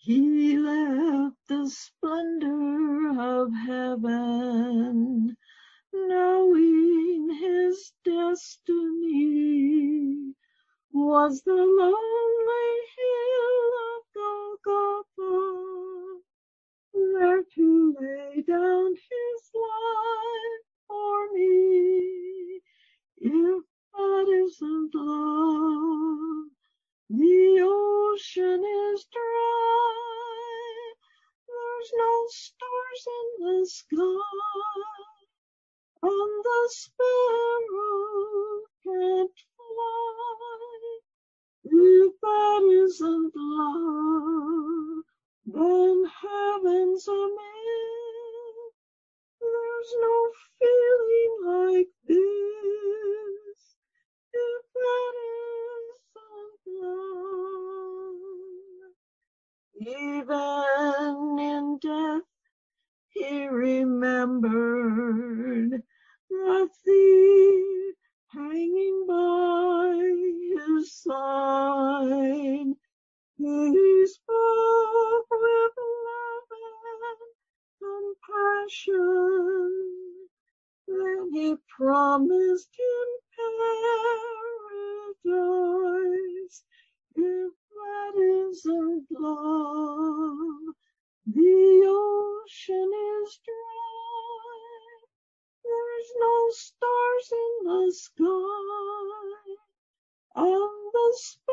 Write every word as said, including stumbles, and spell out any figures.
He left the splendor of heaven, knowing his destiny was the lonely hill of Golgotha, there to lay down his life for me. If that isn't love, the ocean is dry. There's no stars in the sky, and the sparrow can't fly. If that isn't love, then heaven's a myth. There's no feeling like this, if that isn't love. Even in death, he remembered the thief hanging by his side. He spoke with love and compassion. Then he promised him paradise. If that isn't love, the ocean is dry. There's no stars in the sky, and the